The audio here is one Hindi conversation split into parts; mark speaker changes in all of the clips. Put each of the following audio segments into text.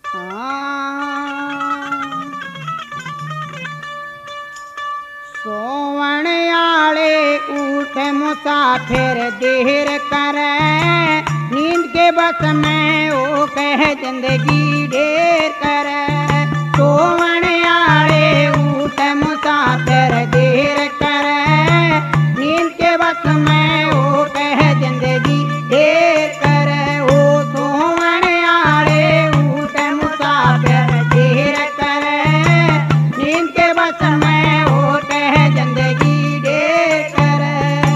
Speaker 1: सोवण आले उठ मुसाफिर देर करे, नींद के बस में वो कह जिंदगी ढेर करे। सोवण आले उठ मुसाफिर देर करे, नींद के बस में वो कह जिंदगी ढेर करे। वो सोवण आले उठ मुसाफिर देर करे, नींद के बस में वो कह जिंदगी ढेर करे।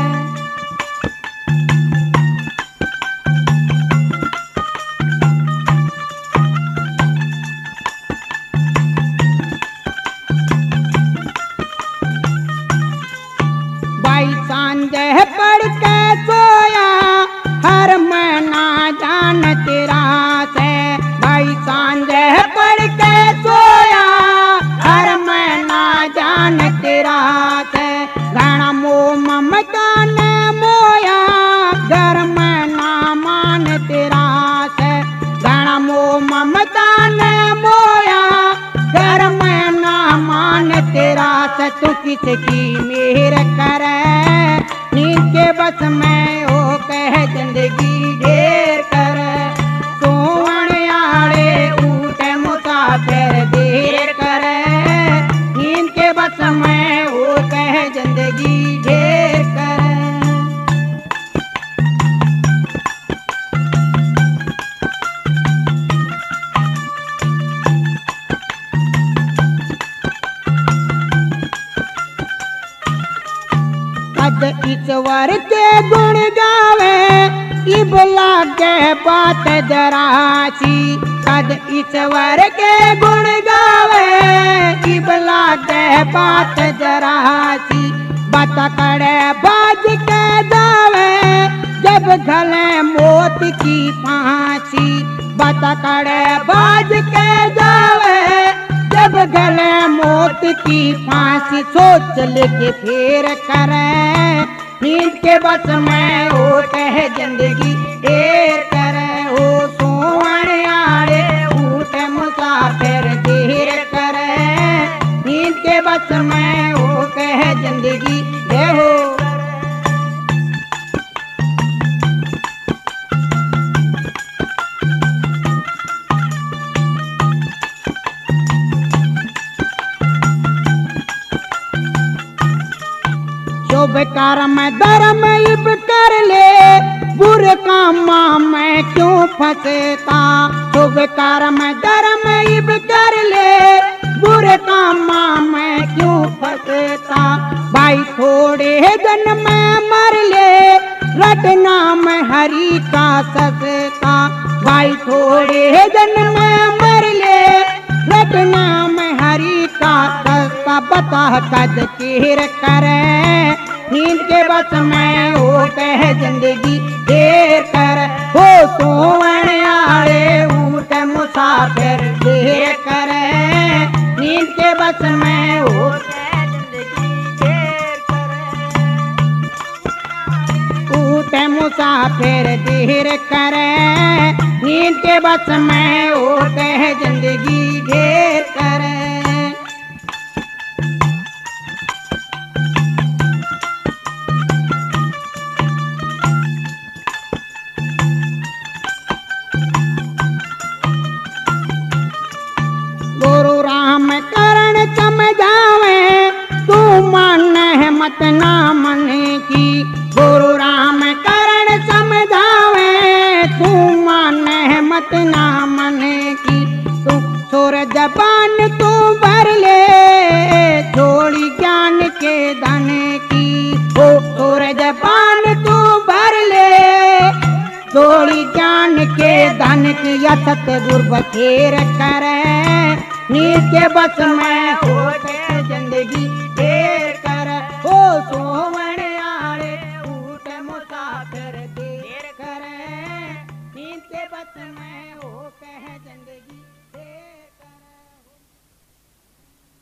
Speaker 1: भाई सांझ पड़ के सोया, हर मना जान तेरा से। भाई सांझ पड़ के सोया, हर मना जान तेरा से। घना मोह ममता ने मोया, घर में ना मान तेरा से। घना मोह ममता ने मोया, घर में ना मान तेरा से। तू किसकी मेहर करे, नींद के बस में वो कह जिंदगी ढेर करे। सोवण आले उठ मुसाफिर देर करे, नींद के बस में वो कह जिंदगी ढेर करे। कद ईश्वर के गुण गावे, इब लागे बात जरासी। कद ईश्वर के गुण गावे, इब लागे बात जरासी। बता कड़े बाज के जावे, जब गले मौत की फांसी। बता कड़े बाज के जावे, जब गले मौत की फांसी। सोच लेके फिर करे, नींद के बस में वो कह जिंदगी ढेर करे। वो सोवण आले उठ मुसाफिर देर करे, नींद के बस में वो कह जिंदगी ढेर हो। शुभ कर्म धर्म इब कर ले, बुरे काम में क्यों फंसता। शुभ कर्म धर्म इब कर ले, बुरे काम में क्यों फंसता। भाई थोड़े दिन में मर ले, रटना में हरि का सस्ता। भाई थोड़े दिन में मर ले, रटना में हरि का सस्ता। बता कद केर करे, नींद के बस में वो कह जिंदगी ढेर करे। हो सोवण आले उठ मुसाफिर देर करे, नींद के बस में वो कह जिंदगी ढेर करे। उठ मुसाफिर देर करे, नींद के बस में वो कह जिंदगी ढेर करे। गुरु राम करण समझावे, तू मान मत ना मन की। गुरु राम करण समझावे, तू मान मत ना मन की। तू सुर जबान तू भर ले, छोड़ी ज्ञान के धन की। ओ सुर जबान तू भर ले, छोड़ी ज्ञान के धन की। असत गुर बखेर करे, नींद के बस में हो के जिंदगी